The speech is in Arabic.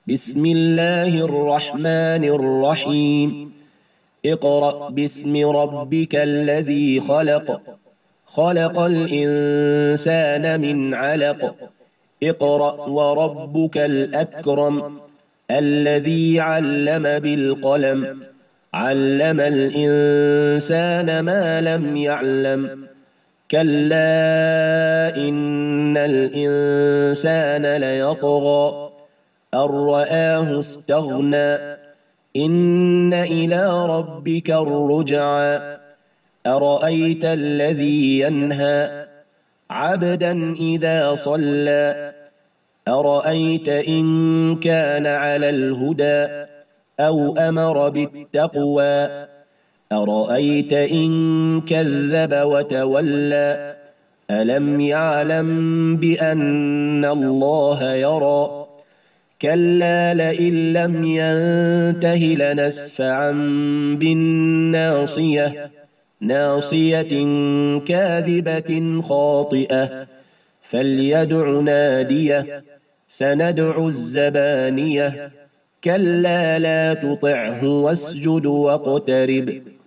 بسم الله الرحمن الرحيم اقرأ باسم ربك الذي خلق خلق الإنسان من علق اقرأ وربك الأكرم الذي علم بالقلم علم الإنسان ما لم يعلم كلا إن الإنسان ليطغى أن رآه استغنى إن إلى ربك الرجعى أرأيت الذي ينهى عبدا إذا صلى أرأيت إن كان على الهدى أو أمر بالتقوى أرأيت إن كذب وتولى ألم يعلم بأن الله يرى كلا لئن لم ينته لنسفعا بالناصية ناصية كاذبة خاطئة فليدع ناديه سندع الزبانية كلا لا تطعه واسجد واقترب